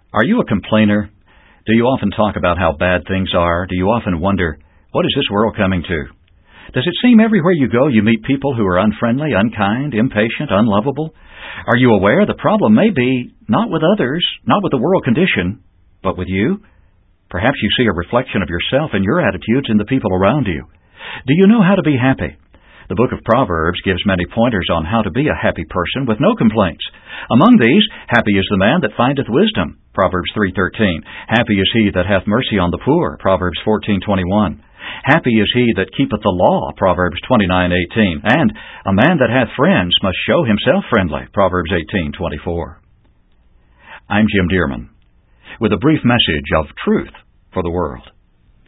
Are you a complainer? Do you often talk about how bad things are? Do you often wonder, what is this world coming to? Does it seem everywhere you go you meet people who are unfriendly, unkind, impatient, unlovable? Are you aware the problem may be not with others, not with the world condition, but with you? Perhaps you see a reflection of yourself and your attitudes in the people around you. Do you know how to be happy? The book of Proverbs gives many pointers on how to be a happy person with no complaints. Among these, happy is the man that findeth wisdom, Proverbs 3:13. Happy is he that hath mercy on the poor, Proverbs 14:21. Happy is he that keepeth the law, Proverbs 29:18. And a man that hath friends must show himself friendly, Proverbs 18:24. I'm Jim Dearman, with a brief message of truth for the world.